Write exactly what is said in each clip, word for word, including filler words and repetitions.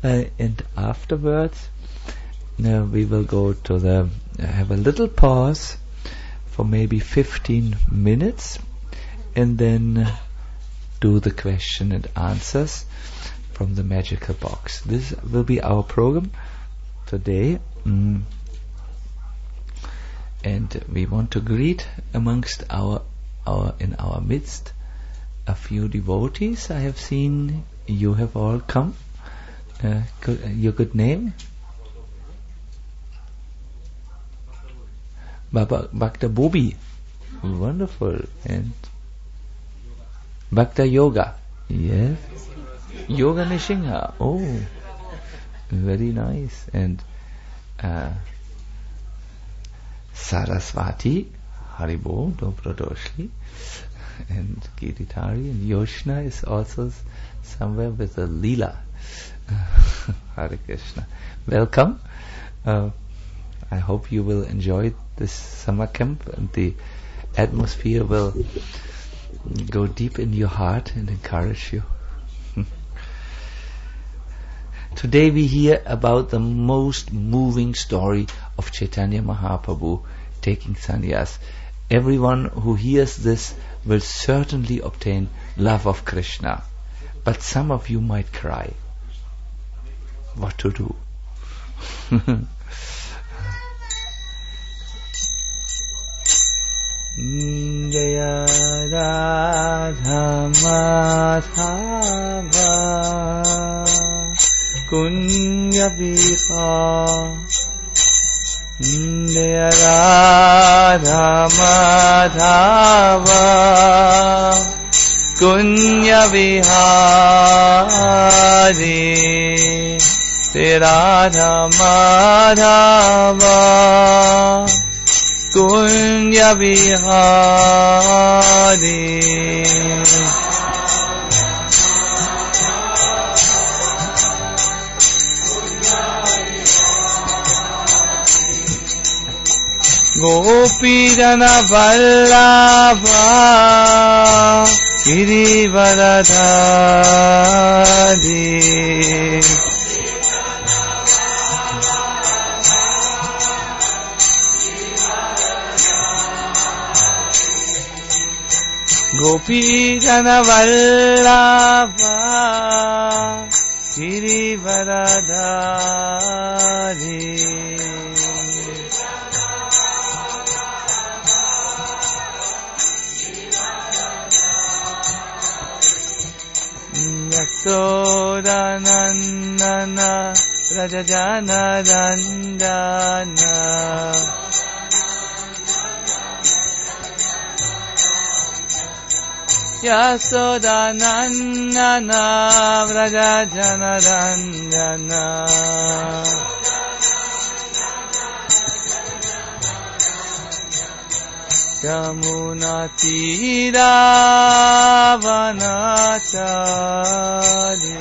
uh, and afterwards uh, we will go to the uh, have a little pause for maybe fifteen minutes, and then uh, do the question and answers from the magical box. This will be our program today. Mm. And we want to greet amongst our our in our midst a few devotees. I have seen you have all come. Uh, good, uh, your good name? Baba Bhakta Bobi. Wonderful. And Bhakta Yoga. Yes. Yoga Nishingha. Oh, very nice. And uh, Saraswati, Haribo, Dobrodoshli, and Giritari, and Yoshna is also s- somewhere with a Leela. Hare Krishna. Welcome. Uh, I hope you will enjoy this summer camp, and the atmosphere will go deep in your heart and encourage you. Today we hear about the most moving story of Chaitanya Mahaprabhu taking sannyas. Everyone who hears this will certainly obtain love of Krishna. But some of you might cry. What to do? Jaya Radha Madhava Kunya Viha Jaya Radha Madhava Kunya Vihari Radha Madhava Kunya Vihari Gopijana Vallabha Girivaradhari Gopijana Vallabha Girivaradhari Yasodanandana Rajajana Dandana Yasodanandana Rajajana Dandana Yamuna Tira Vanachari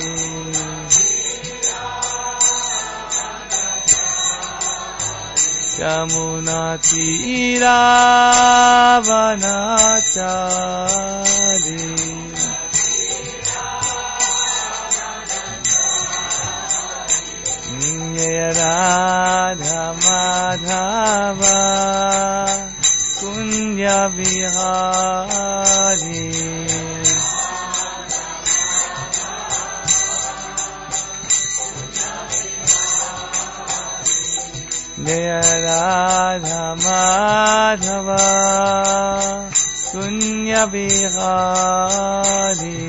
Yamuna Tira Vanachari Jaya Radha Madhava Kunya Vihari Jaya Radha Madhava Kunya Vihari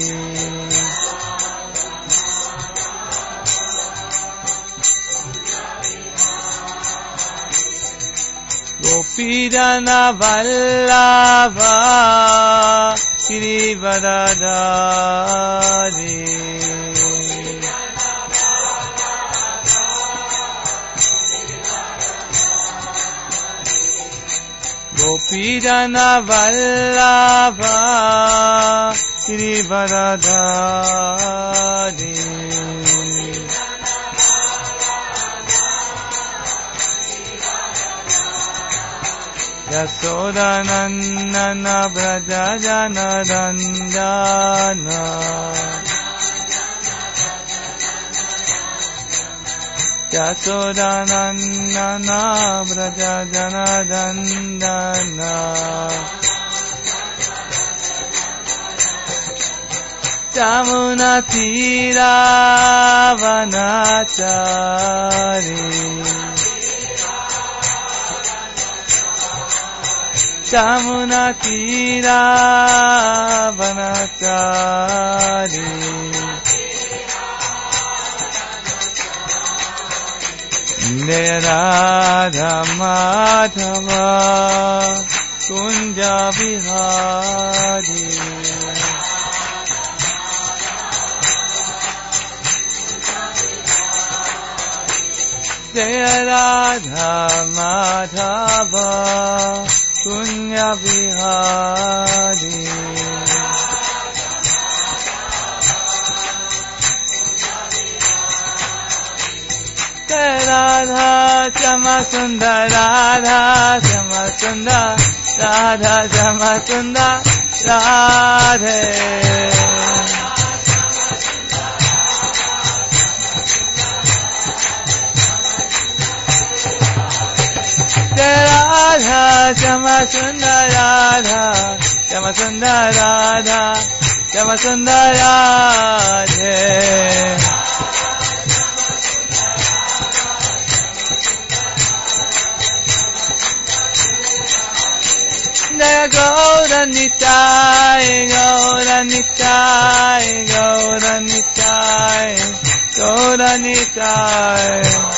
Gopijana Vallabha Girivaradhari Gopijana Vallabha Girivaradhari Yasodanandana Brajajana Dandana Yasodhanandana Vraja Janadandana Jamuna Tira Vanachari Jamuna Tira Vanachari Jaya Radha Madhava Kunja Vihari Jaya Radha Madhava Kunja Vihari Radha Shama Sundar Radha Shama Sundar Radha Shama Sundar Radhe Radha Shama Sundar Radha Shama Sundar Radha Shama Sundar Radhe Jaya Gaura Nitai, Gaura Nitai, Gaura Nitai, Gaura Nitai.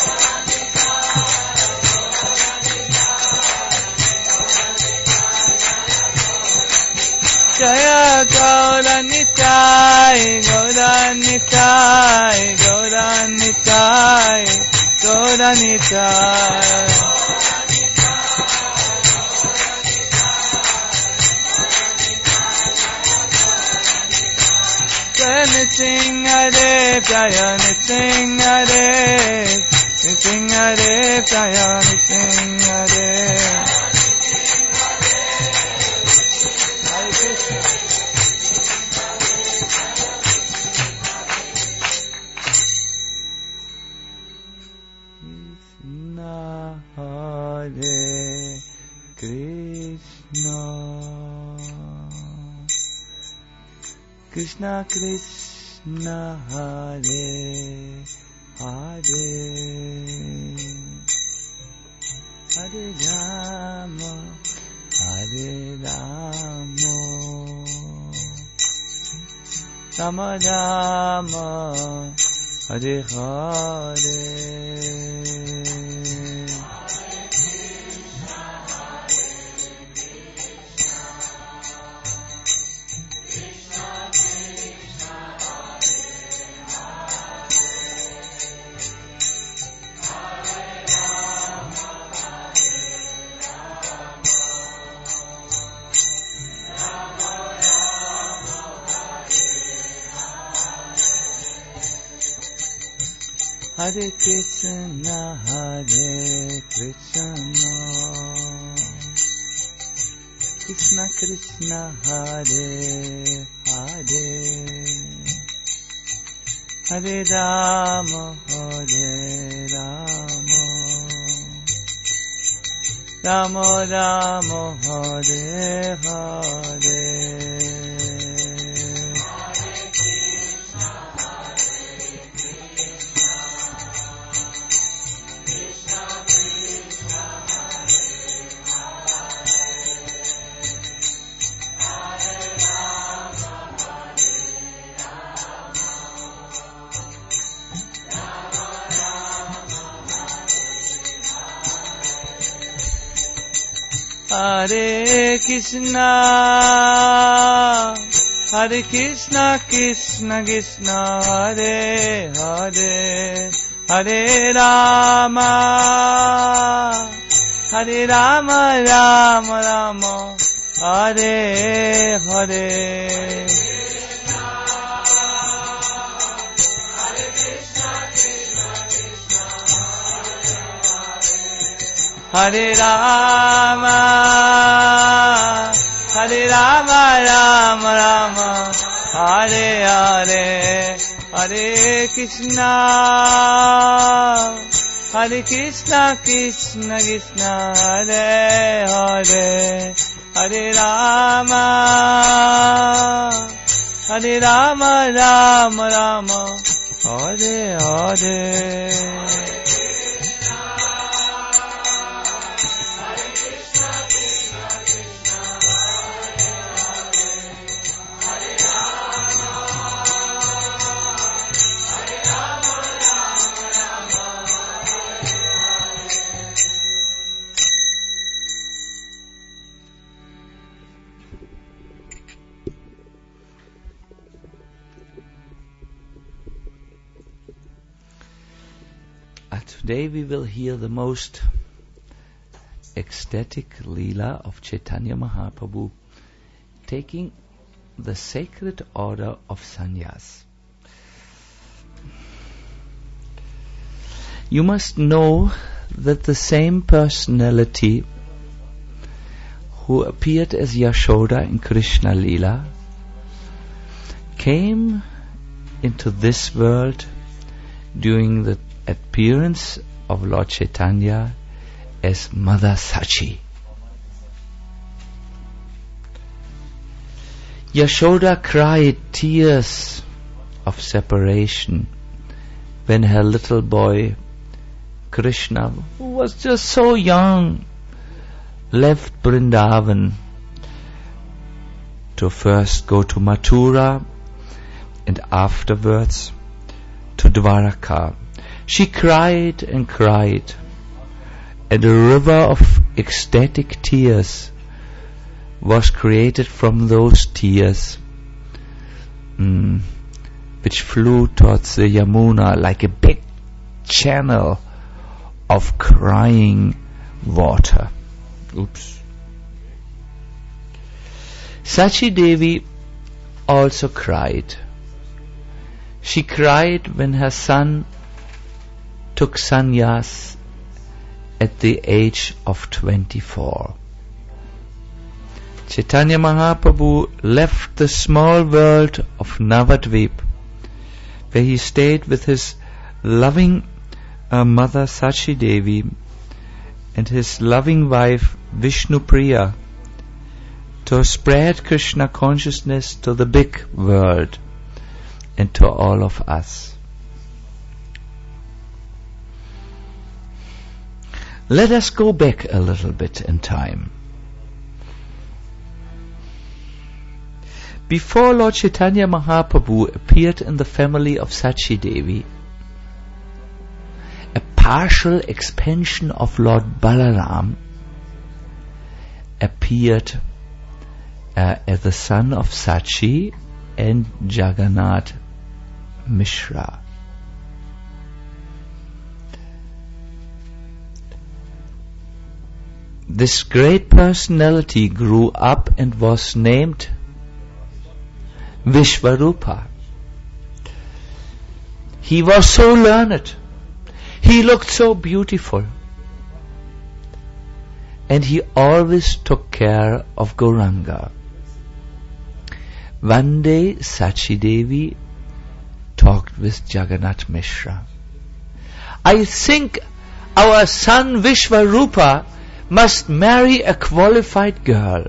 Jaya Gaura Nitai, Gaura Nitai, Gaura Nitai, Gaura Nitai. Niting Hare Jaya Niting Hare Niting Hare Jaya Niting Hare Hare Krishna Krishna Krishna Hare Hare Hare Rama Hare Rama Rama Rama Hare Hare Hare Krishna, Hare Krishna, Krishna Krishna, Hare Hare, Hare Rama, Hare Rama, Rama Rama, Hare Hare. Hare Krishna, Hare Krishna, Krishna Krishna, Hare Hare, Hare Rama, Hare Rama, Rama Rama, Hare Hare. Hare Rama, Hare Rama, Rama Rama, Hare Hare, Hare Krishna, Hare Krishna, Krishna Krishna, Hare Hare, Hare Rama, Hare Rama, Rama Rama, Hare Hare. Today we will hear the most ecstatic Leela of Chaitanya Mahaprabhu taking the sacred order of sannyas. You must know that the same personality who appeared as Yashoda in Krishna Leela came into this world during the appearance of Lord Chaitanya as Mother Sachi. Yashoda cried tears of separation when her little boy Krishna, who was just so young, left Vrindavan to first go to Mathura and afterwards to Dwaraka. She cried and cried, and a river of ecstatic tears was created from those tears, mm, which flew towards the Yamuna like a big channel of crying water. Oops. Sachi Devi also cried. She cried when her son took sannyas at the age of twenty-four. Chaitanya Mahaprabhu left the small world of Navadvip, where he stayed with his loving uh, mother Sachi Devi and his loving wife Vishnupriya, to spread Krishna consciousness to the big world and to all of us. Let us go back a little bit in time. Before Lord Chaitanya Mahaprabhu appeared in the family of Sachi Devi, a partial expansion of Lord Balaram appeared uh, as the son of Sachi and Jagannath Mishra. This great personality grew up and was named Vishvarupa. He was so learned. He looked so beautiful. And he always took care of Gauranga. One day Sachi Devi talked with Jagannath Mishra. I think our son Vishvarupa must marry a qualified girl.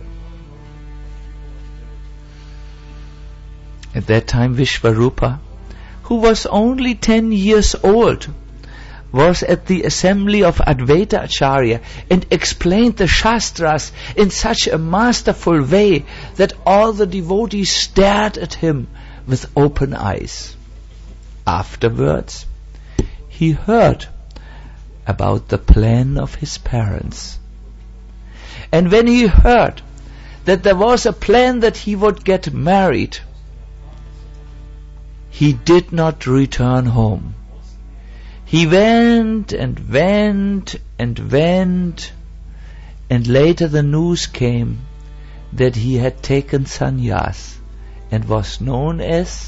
At that time Vishvarupa, who was only ten years old, was at the assembly of Advaita Acharya and explained the Shastras in such a masterful way that all the devotees stared at him with open eyes. Afterwards, he heard about the plan of his parents. And when he heard that there was a plan that he would get married, he did not return home. He went and went and went, and later the news came that he had taken sannyas and was known as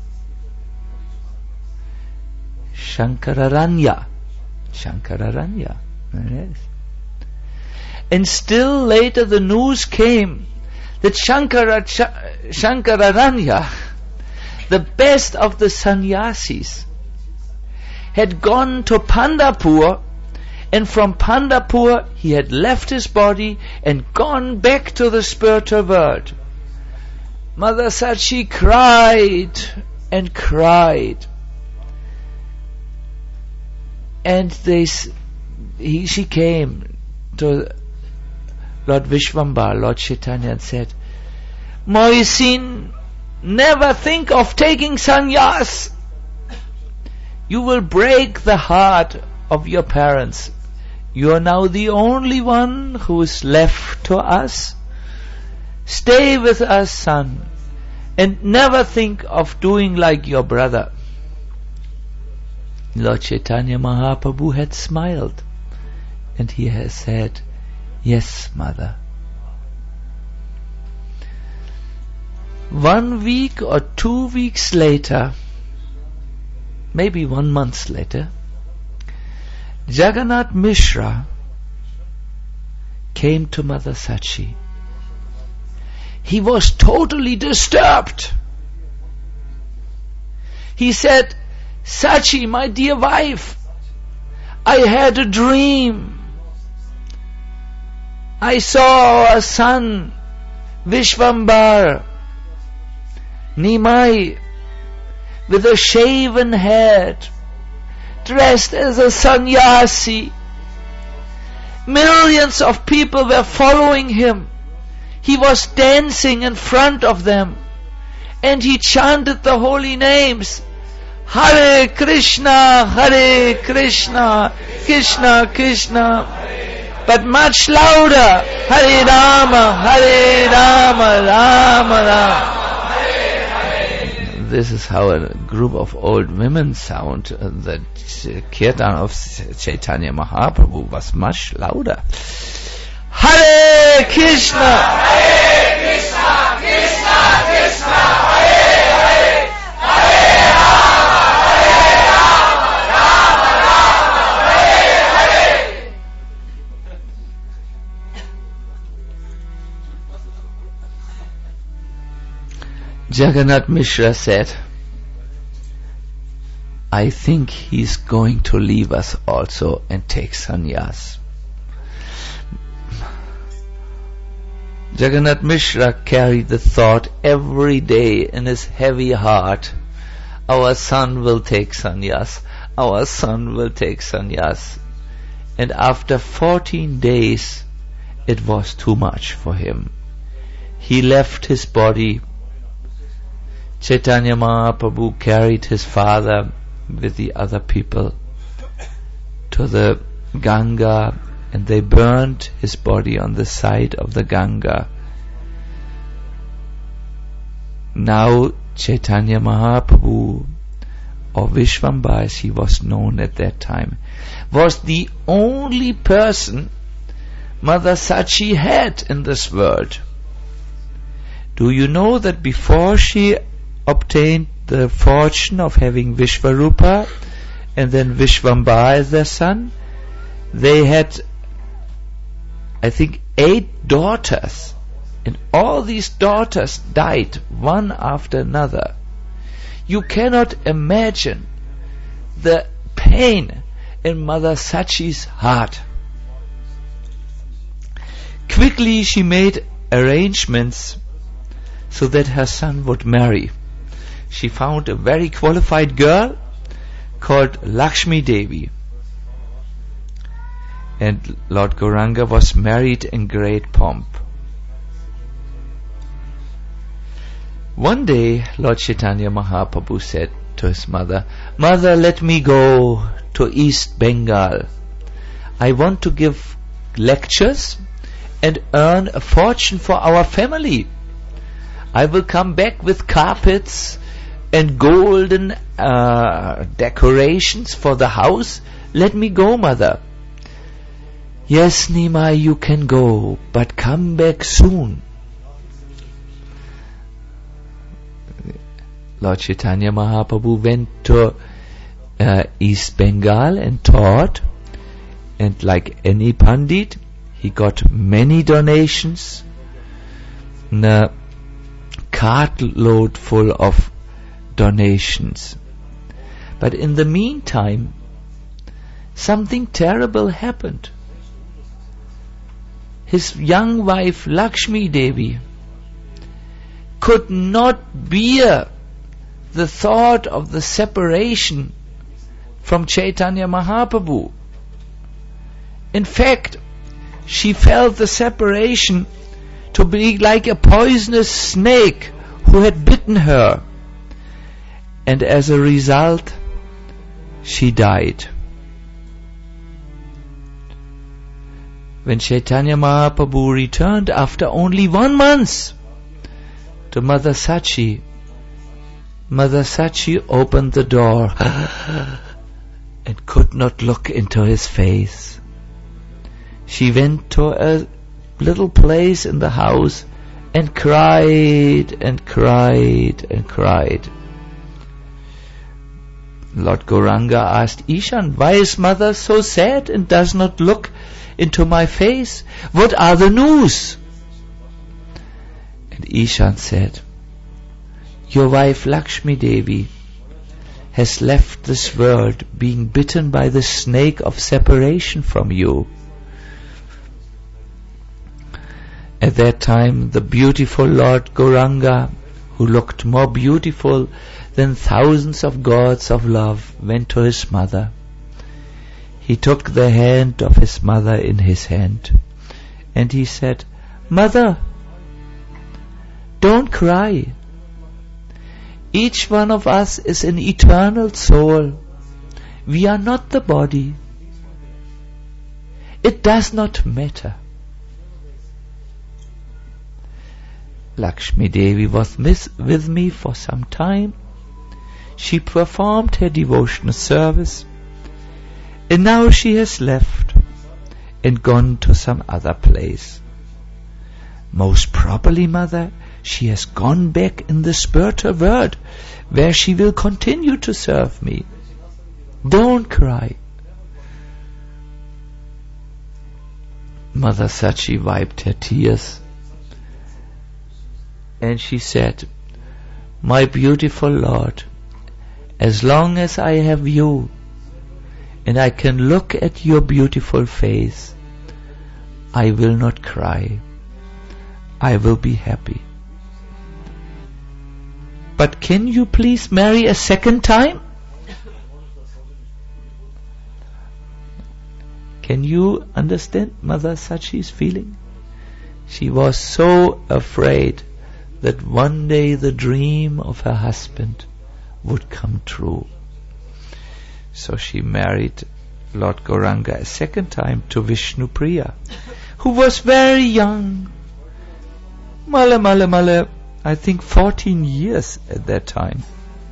Shankararanya. Shankararanya. Yes. And still later the news came that Shankara, Shankararanya, the best of the sannyasis, had gone to Pandharpur, and from Pandharpur he had left his body and gone back to the spiritual world. Mother Sachi cried and cried. And they, he, she came to Lord Vishvambar, Lord Chaitanya, and said, Mohsin, never think of taking sannyas. You will break the heart of your parents. You are now the only one who is left to us. Stay with us, son, and never think of doing like your brother. Lord Chaitanya Mahaprabhu had smiled, and he has said, yes, mother. One week or two weeks later, maybe one month later, Jagannath Mishra came to Mother Sachi. He was totally disturbed. He said, Sachi, my dear wife, I had a dream. I saw our son, Vishvambar, Nimai, with a shaven head, dressed as a sannyasi. Millions of people were following him. He was dancing in front of them, and he chanted the holy names. Hare Krishna, Hare Krishna, Krishna Krishna. But much louder, Hare Rama, Hare Rama, Rama Rama. This is how a group of old women sound. Uh, the kirtan of Chaitanya Mahaprabhu was much louder. Hare Krishna, Hare Krishna, Krishna Krishna, Hare Hare, Hare Rama, Hare Rama, Rama Rama, Hare Hare. Jagannath Mishra said, I think he's going to leave us also and take sannyas. Jagannath Mishra carried the thought every day in his heavy heart, our son will take sannyas, our son will take sannyas. And after fourteen days, it was too much for him. He left his body. Chaitanya Mahaprabhu carried his father with the other people to the Ganga, and they burned his body on the side of the Ganga. Now Chaitanya Mahaprabhu, or Vishvambar as he was known at that time, was the only person Mother Sachi had in this world. Do you know that before she obtained the fortune of having Vishvarupa and then Vishvambar as their son, they had, I think, eight daughters, and all these daughters died one after another. You cannot imagine the pain in Mother Sachi's heart. Quickly she made arrangements so that her son would marry. She found a very qualified girl called Lakshmi Devi. And Lord Gauranga was married in great pomp. One day, Lord Chaitanya Mahaprabhu said to his mother, Mother, let me go to East Bengal. I want to give lectures and earn a fortune for our family. I will come back with carpets and golden uh, decorations for the house. Let me go, Mother. Yes, Nimai, you can go, but come back soon. Lord Chaitanya Mahaprabhu went to uh, East Bengal and taught, and like any Pandit, he got many donations, a cartload full of donations. But in the meantime, something terrible happened. His young wife Lakshmi Devi could not bear the thought of the separation from Chaitanya Mahaprabhu. In fact, she felt the separation to be like a poisonous snake who had bitten her. And as a result, she died. When Chaitanya Mahaprabhu returned after only one month to Mother Sachi, Mother Sachi opened the door and could not look into his face. She went to a little place in the house and cried and cried and cried. Lord Gauranga asked Ishan, why is mother so sad and does not look into my face? What are the news? And Ishan said, your wife Lakshmi Devi has left this world being bitten by the snake of separation from you. At that time, the beautiful Lord Gauranga, who looked more beautiful than thousands of gods of love, went to his mother. He took the hand of his mother in his hand, and he said, Mother, don't cry. Each one of us is an eternal soul. We are not the body. It does not matter. Lakshmi Devi was with me for some time. She performed her devotional service, and now she has left and gone to some other place. Most probably, Mother, she has gone back in the spiritual world, where she will continue to serve me. Don't cry. Mother Sachi wiped her tears, and she said, my beautiful Lord, as long as I have you, and I can look at your beautiful face, I will not cry. I will be happy. But can you please marry a second time? Can you understand Mother Sachi's feeling? She was so afraid that one day the dream of her husband would come true. So she married Lord Gauranga a second time to Vishnupriya, who was very young. Mala mala mala, I think fourteen years at that time.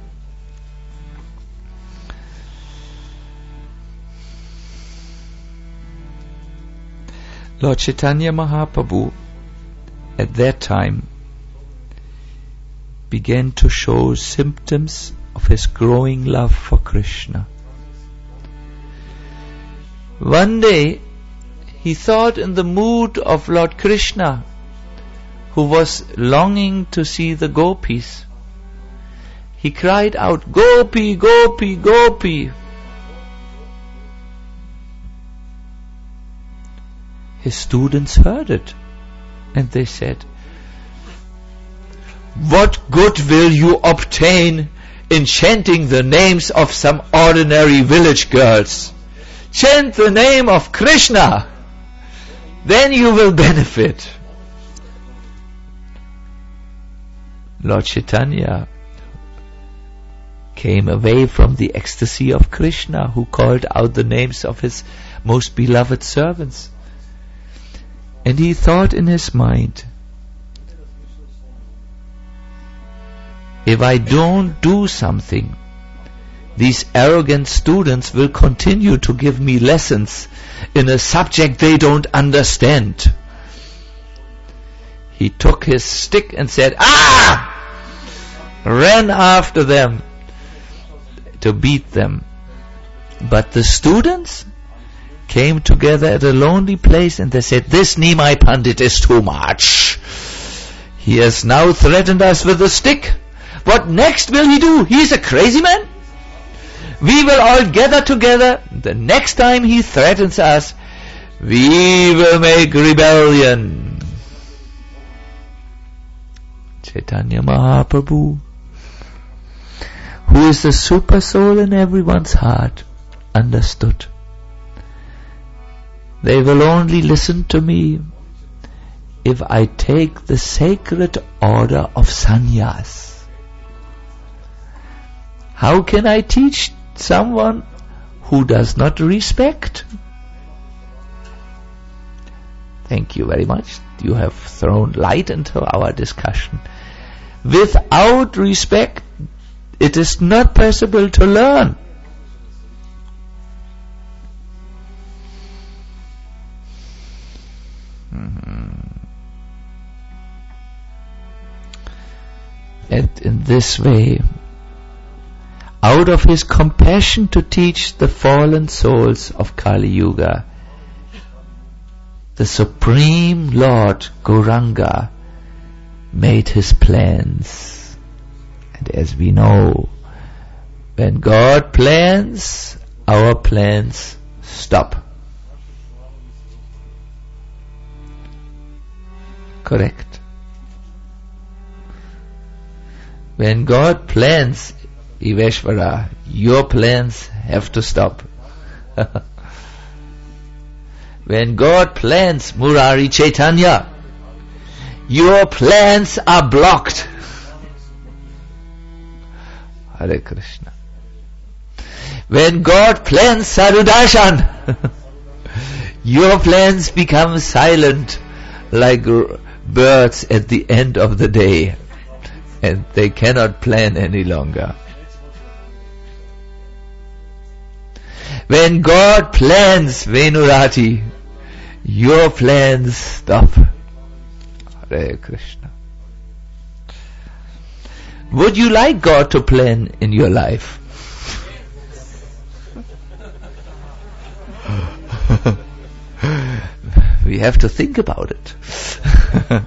Lord Chaitanya Mahaprabhu at that time began to show symptoms of his growing love for Krishna. One day, he thought in the mood of Lord Krishna, who was longing to see the gopis. He cried out, Gopi, Gopi, Gopi. His students heard it, and they said, what good will you obtain in chanting the names of some ordinary village girls? Chant the name of Krishna, then you will benefit. Lord Chaitanya came away from the ecstasy of Krishna, who called out the names of his most beloved servants. And he thought in his mind, if I don't do something, these arrogant students will continue to give me lessons in a subject they don't understand. He took his stick and said, ah! Ran after them to beat them. But the students came together at a lonely place and they said, this Nimai Pandit is too much. He has now threatened us with a stick. What next will he do? He is a crazy man. We will all gather together. The next time he threatens us, we will make rebellion. Chaitanya Mahaprabhu, who is the super soul in everyone's heart, understood. They will only listen to me if I take the sacred order of sannyas. How can I teach someone who does not respect? Thank you very much. You have thrown light into our discussion. Without respect, it is not possible to learn. Mm-hmm. And in this way, out of his compassion to teach the fallen souls of Kali Yuga, the Supreme Lord Gauranga made his plans. And as we know, when God plans, our plans stop. Correct. When God plans, Iveshvara, your plans have to stop. When God plans, Murari Chaitanya, your plans are blocked. Hare Krishna. When God plans Sarudarshan, your plans become silent like birds at the end of the day, and they cannot plan any longer. When God plans Venurati, your plans stop. Hare Krishna. Would you like God to plan in your life? We have to think about it.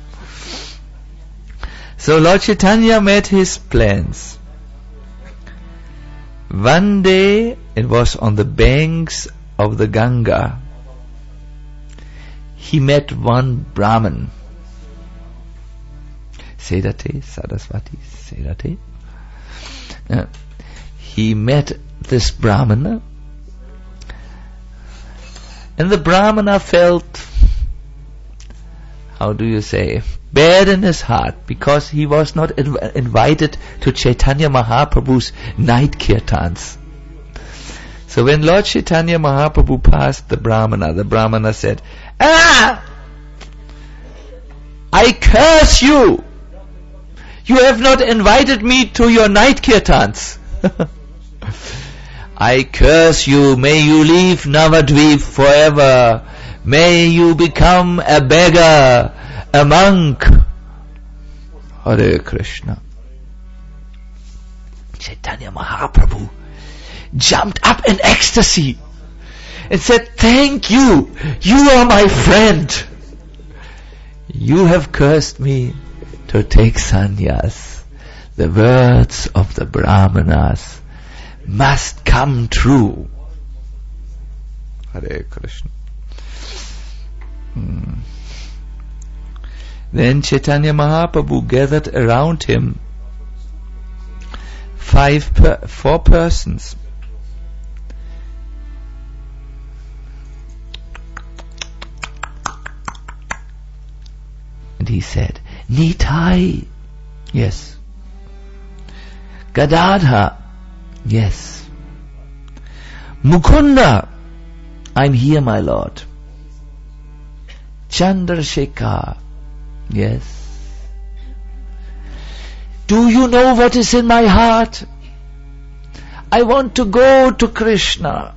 So Lord Chaitanya made his plans. One day, it was on the banks of the Ganga, he met one Brahmin. Sedate, Saraswati, Sedate. Uh, he met this Brahmana, and the Brahmana felt, how do you say, bad in his heart, because he was not inv- invited to Chaitanya Mahaprabhu's night kirtans. So when Lord Chaitanya Mahaprabhu passed the Brahmana, the Brahmana said, "Ah! I curse you! You have not invited me to your night kirtans. I curse you, may you leave Navadvip forever. May you become a beggar, a monk." Hare Krishna. Chaitanya Mahaprabhu jumped up in ecstasy and said, "Thank you, you are my friend. You have cursed me to take sannyas. The words of the Brahmanas must come true." Hare Krishna. Hmm. Then Chaitanya Mahaprabhu gathered around him five, per, four persons. And he said, "Nitai." Yes. "Gadadha." Yes. "Mukunda." "I'm here, my Lord." "Chandrasekhar." Yes. "Do you know what is in my heart? I want to go to Krishna.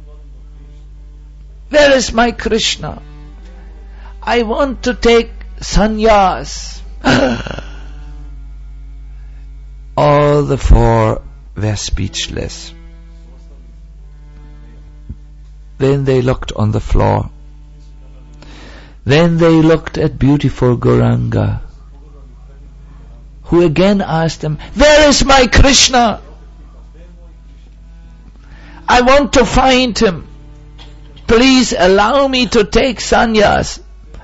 Where is my Krishna? I want to take sannyas." All the four were speechless. Then they looked on the floor. Then they looked at beautiful Gauranga, who again asked them, "Where is my Krishna?" I want to find him. Please allow me to take sannyas.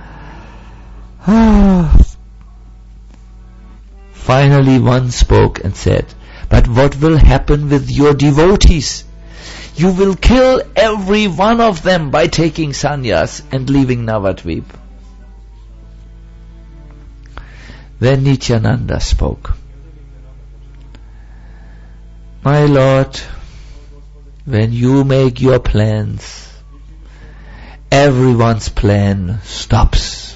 Finally one spoke and said, but what will happen with your devotees? You will kill every one of them by taking sannyas and leaving Navadvip. Then Nityananda spoke. My Lord, when you make your plans, everyone's plan stops.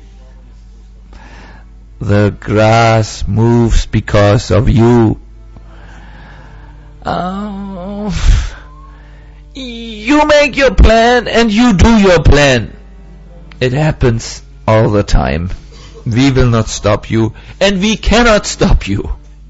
The grass moves because of you. Uh, you make your plan and you do your plan. It happens all the time. We will not stop you, and we cannot stop you.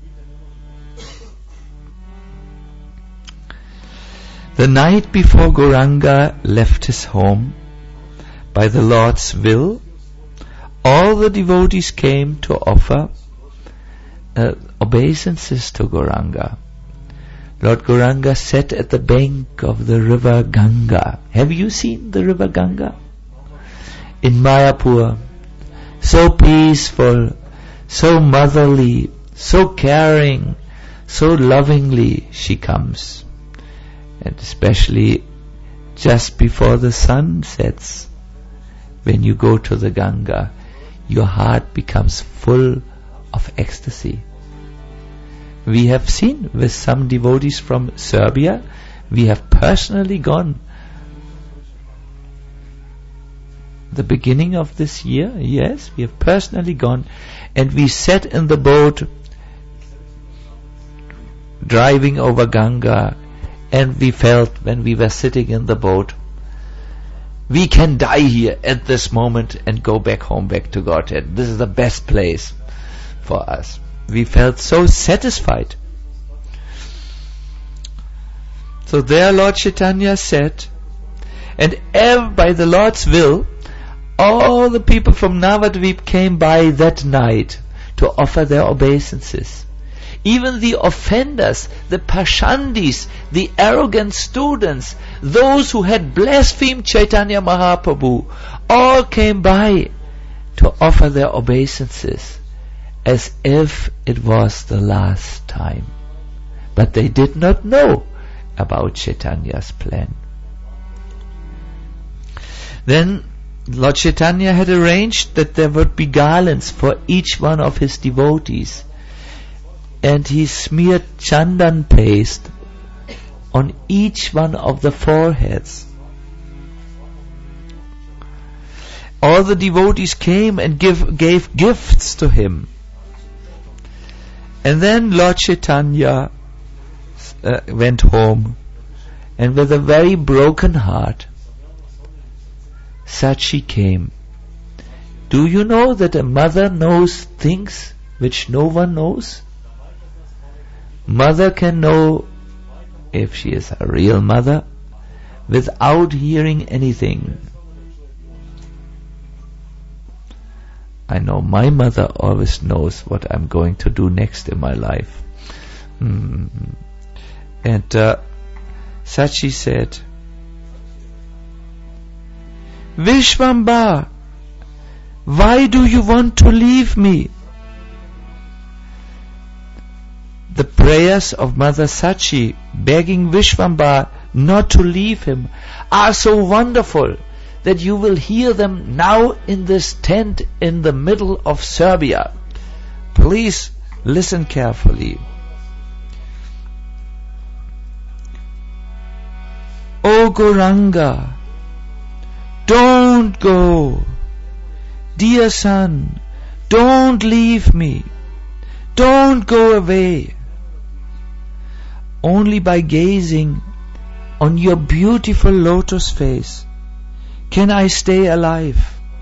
The night before Gauranga left his home, by the Lord's will, all the devotees came to offer uh, obeisances to Gauranga. Lord Gauranga sat at the bank of the river Ganga. Have you seen the river Ganga? In Mayapur. So peaceful, so motherly, so caring, so lovingly she comes. And especially just before the sun sets, when you go to the Ganga, your heart becomes full of ecstasy. We have seen with some devotees from Serbia, we have personally gone. The beginning of this year, yes, we have personally gone, and we sat in the boat driving over Ganga, and we felt when we were sitting in the boat, we can die here at this moment and go back home, back to Godhead. This is the best place for us. We felt so satisfied. So there Lord Chaitanya said, and ev- by the Lord's will, all the people from Navadvip came by that night to offer their obeisances. Even the offenders, the Pashandis, the arrogant students, those who had blasphemed Chaitanya Mahaprabhu, all came by to offer their obeisances as if it was the last time. But they did not know about Chaitanya's plan. Then Lord Chaitanya had arranged that there would be garlands for each one of his devotees, and he smeared chandan paste on each one of the foreheads. All the devotees came and give, gave gifts to him. And then Lord Chaitanya uh, went home, and with a very broken heart, Sachi came. Do you know that a mother knows things which no one knows? Mother can know, if she is a real mother, without hearing anything. I know my mother always knows what I'm going to do next in my life. Mm. And uh, Sachi said, Vishvamba, why do you want to leave me? The prayers of Mother Sachi begging Vishvamba not to leave him are so wonderful that you will hear them now in this tent in the middle of Serbia. Please listen carefully. O Gauranga, don't go. Dear son, don't leave me. Don't go away. Only by gazing on your beautiful lotus face can I stay alive.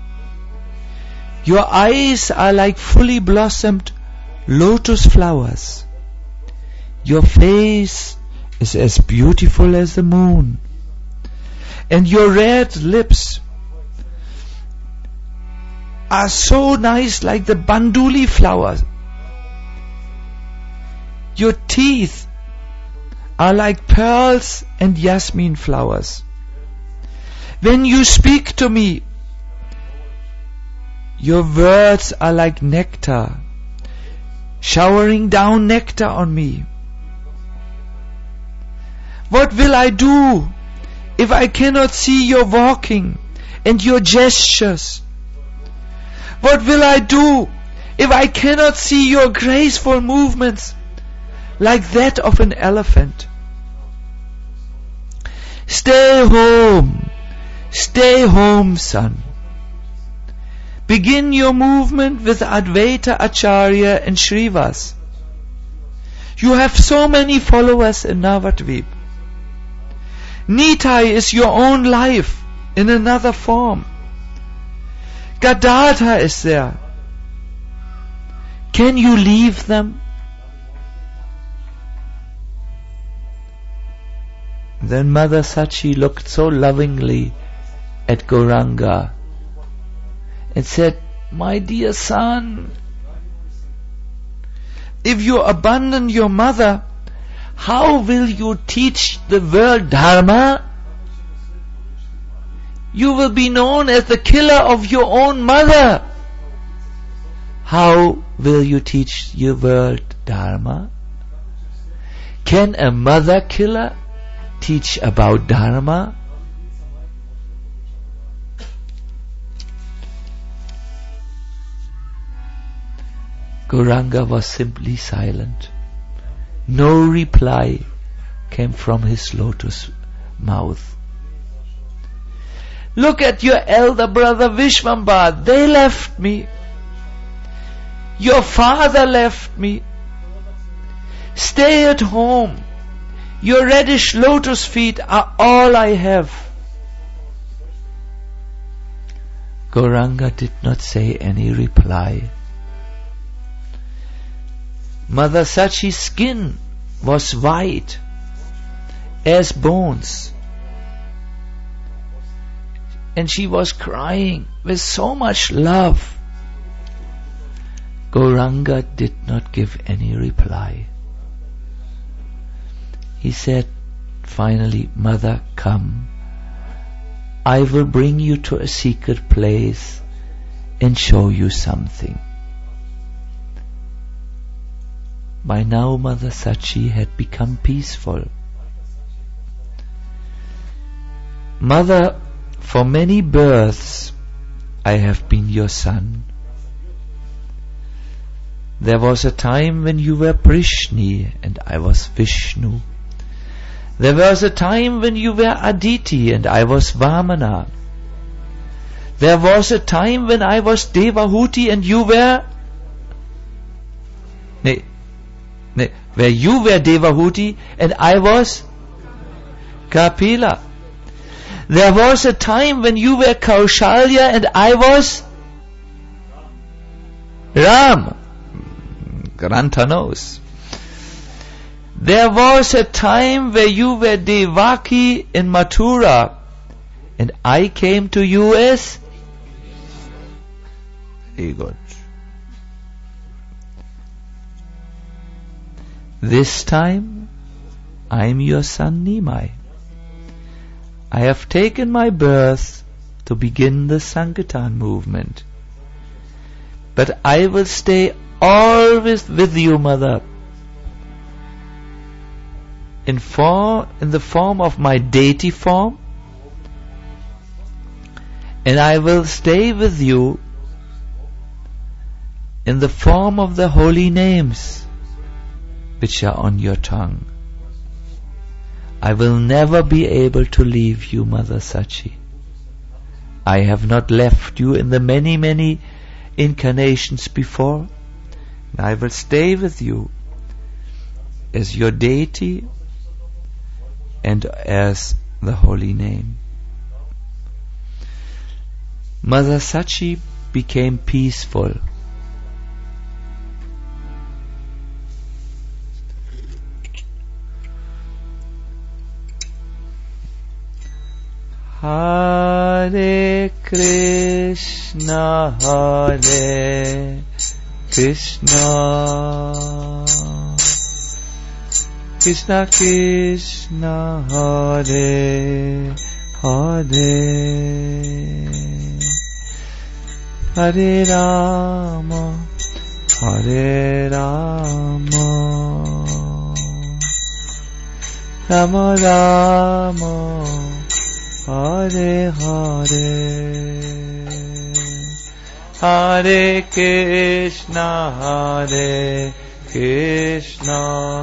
Your eyes are like fully blossomed lotus flowers. Your face is as beautiful as the moon. And your red lips are so nice like the banduli flowers. Your teeth are like pearls and jasmine flowers. When you speak to me, your words are like nectar, showering down nectar on me. What will I do if I cannot see your walking and your gestures? What will I do if I cannot see your graceful movements like that of an elephant? Stay home, stay home, son. Begin your movement with Advaita Acharya and Shrivas. You have so many followers in Navadvip. Nitai is your own life in another form. Gadadhar is there. Can you leave them? Then Mother Sachi looked so lovingly at Gauranga and said, my dear son, if you abandon your mother, how will you teach the world Dharma? You will be known as the killer of your own mother. How will you teach your world Dharma? Can a mother killer teach about Dharma? Gauranga was simply silent. No reply came from his lotus mouth. Look at your elder brother Vishvambar. They left me. Your father left me. Stay at home. Your reddish lotus feet are all I have. Gauranga did not say any reply. Mother Sachi's skin was white as bones, and she was crying with so much love. Gauranga did not give any reply. He said finally, Mother, come. I will bring you to a secret place and show you something. By now Mother Sachi had become peaceful. Mother, for many births I have been your son. There was a time when you were Prishni and I was Vishnu. There was a time when you were Aditi and I was Vamana. There was a time when I was Devahuti and you were... Nee, nee, where you were Devahuti and I was Kapila. There was a time when you were Kaushalya and I was Ram. Grantha knows. There was a time where you were Devaki in Mathura and I came to you as... Very good. This time I am your son Nimai. I have taken my birth to begin the Sankirtan movement. But I will stay always with you, Mother. In form, in the form of my deity form, and I will stay with you in the form of the holy names which are on your tongue. I will never be able to leave you, Mother Sachi. I have not left you in the many, many incarnations before. I will stay with you as your deity and as the holy name. Mother Sachi became peaceful. Hare Krishna, Hare Krishna, Krishna Krishna Hare Hare Hare Rama Hare Rama Rama Rama Hare Hare Hare Krishna Hare Krishna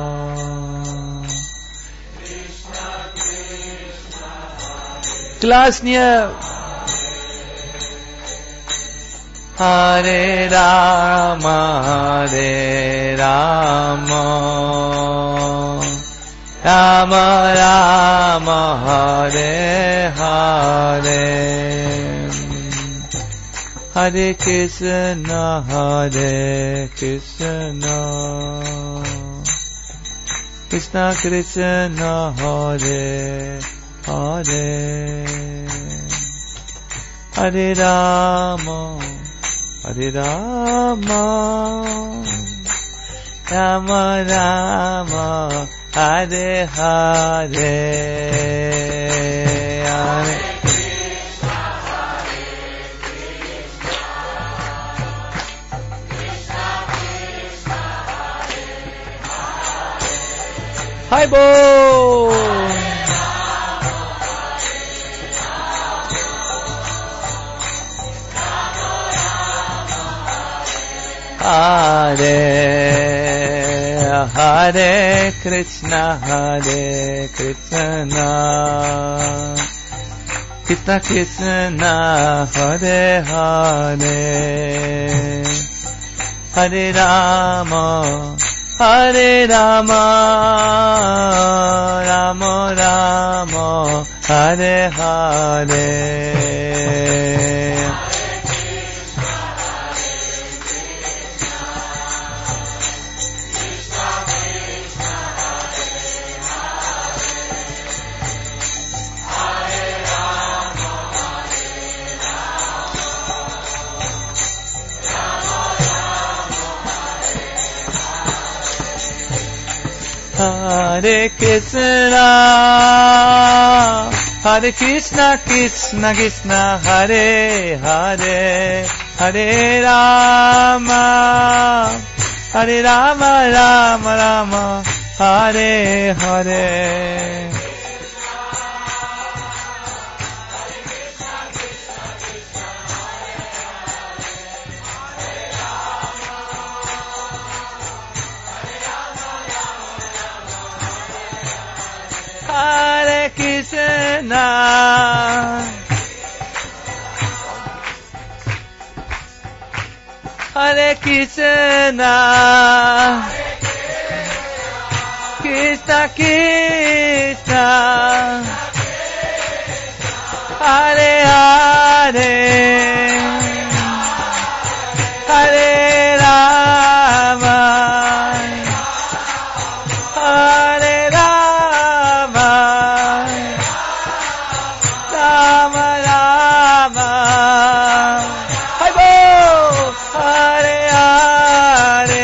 Krishna Krishna Class near Hare Rama Hare Rama Rama Rama Hare Hare Hare Krishna Hare Krishna Krishna Krishna Hare Hare Hare Rama Hare Rama Rama Rama Hare Hare Hare Hi Bo! Hare Hare Krishna Hare Krishna Krishna Krishna Hare Hare Hare Rama Hare Rama Rama Rama Hare Hare Hare Krishna, Hare Krishna, Krishna Krishna, Hare Hare, Hare Rama, Hare Rama, Rama Rama, Hare Hare. Hare Krishna, Hare Krishna, Krishna Krishna, Hare Hare, Hare Rama, Hare Rama, Rama Rama, Hai Bo, Hare Hare,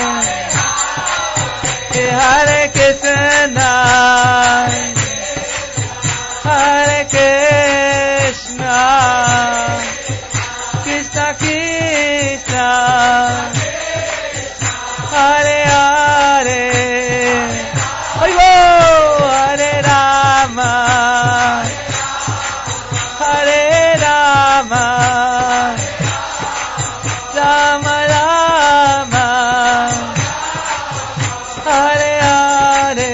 Hare Krishna, Hare Krishna, Krishna Krishna, Hare Hare, Hai Bo, Hare Rama, Hare Rama, Rama Rama, Hare Hare.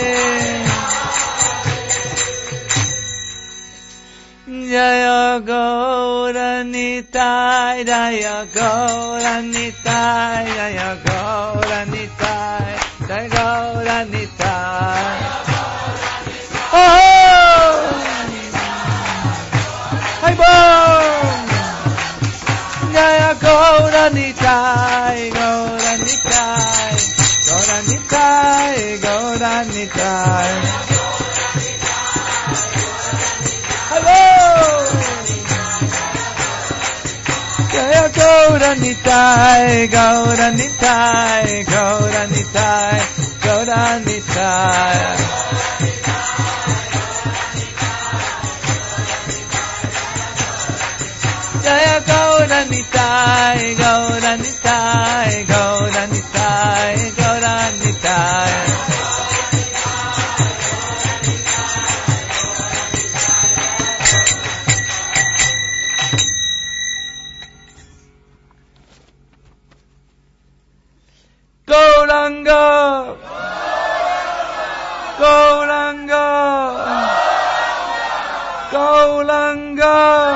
Jaya Gauranitai, Jaya Gauranitai, Jaya Gauranitai, Jaya Gauranitai. Oh! Hai Bo! Jaya Gauranitai, Gauranitai, Gauranitai, Gauranitai. Hello! Jaya Gauranitai, Gauranitai, Gauranitai, Gauranitaya. Jaya Gauranitaya, Gauranitaya, Gauranitaya, Gauranitaya. Gauranga, Gauranga, Gauranga.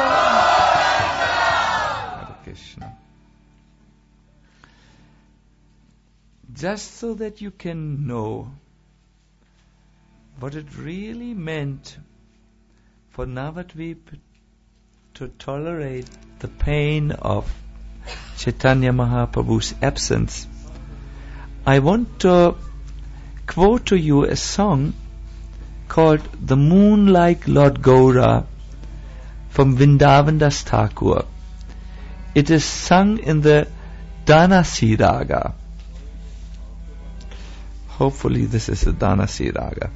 Hare Krishna. Just so that you can know what it really meant for Navadvip to tolerate the pain of Chaitanya Mahaprabhu's absence, I want to quote to you a song called The Moon Like Lord Gaura from Vrindavan Das Thakur. It is sung in the Dhanasi Raga. Hopefully this is the Dhanasi Raga.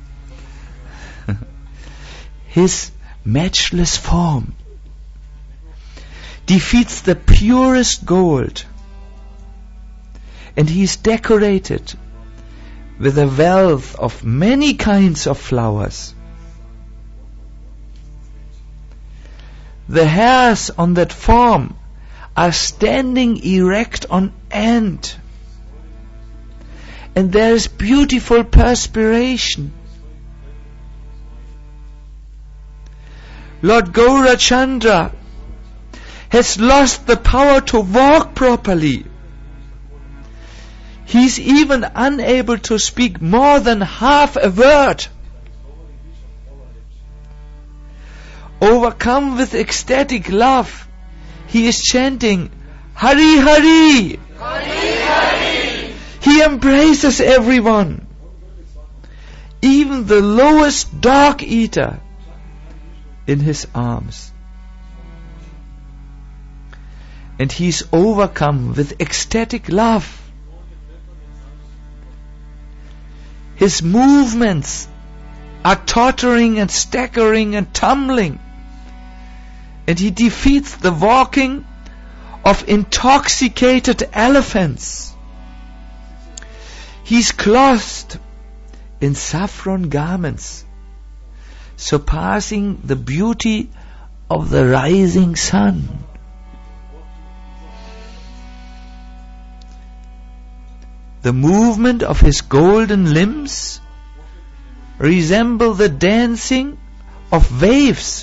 His matchless form defeats the purest gold, and he is decorated with a wealth of many kinds of flowers. The hairs on that form are standing erect on end, and there is beautiful perspiration. Lord Gaurachandra has lost the power to walk properly. He is even unable to speak more than half a word. Overcome with ecstatic love, he is chanting, Hari Hari! Hari Hari! He embraces everyone, even the lowest dog eater, in his arms. And he is overcome with ecstatic love. His movements are tottering and staggering and tumbling, and he defeats the walking of intoxicated elephants. He is clothed in saffron garments, surpassing the beauty of the rising sun. The movement of his golden limbs resemble the dancing of waves.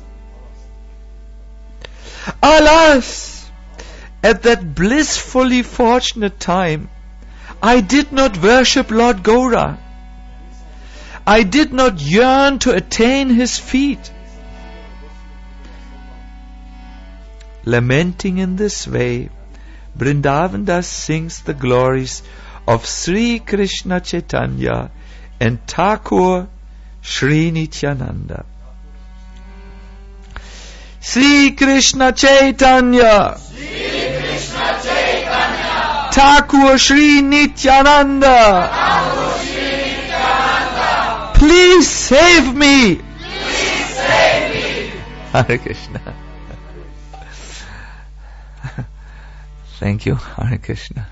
Alas! At that blissfully fortunate time, I did not worship Lord Gaura. I did not yearn to attain his feet. Lamenting in this way, Vrindavan Das sings the glories of Sri Krishna Chaitanya and Thakur Sri Nityananda. Sri Krishna Chaitanya, Sri Krishna Chaitanya, Thakur Sri Nityananda, Thakur Sri Nityananda, please save me, please save me. Hare Krishna. Thank you, Hare Krishna.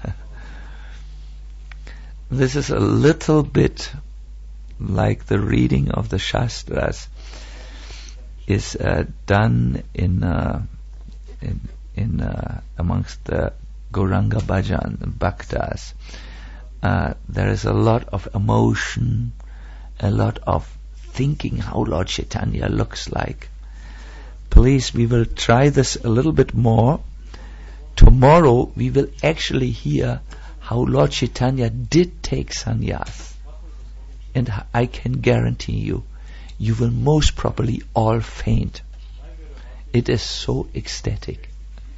This is a little bit like the reading of the Shastras is uh, done in uh, in, in uh, amongst the Gauranga Bhajan Bhaktas. Uh, there is a lot of emotion, a lot of thinking how Lord Chaitanya looks like. Please, we will try this a little bit more. Tomorrow we will actually hear how Lord Chaitanya did take sannyas. And I can guarantee you, you will most probably all faint. It is so ecstatic.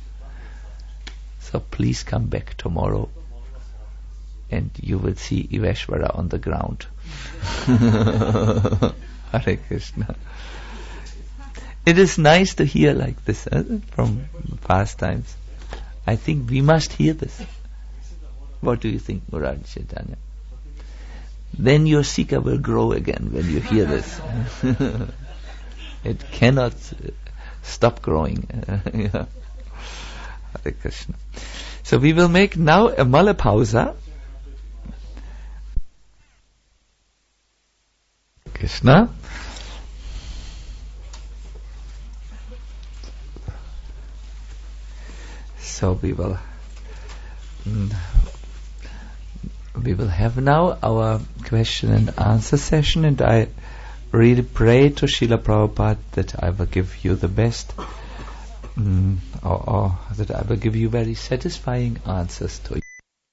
So please come back tomorrow and you will see Iveshwara on the ground. Hare Krishna. It is nice to hear like this eh, from past times. I think we must hear this. What do you think, Murad Chaitanya? then your Sika will grow again when you hear this. It cannot uh, stop growing. Yeah. Hare Krishna. So we will make now a Mala Pausa. Krishna. So we will mm, we will have now our question and answer session, and I really pray to Srila Prabhupada that I will give you the best mm, or, or that I will give you very satisfying answers to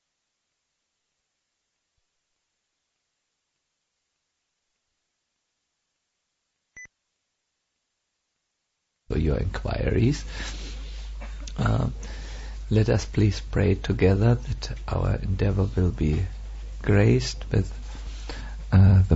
your inquiries. Uh, let us please pray together that our endeavor will be graced with uh, the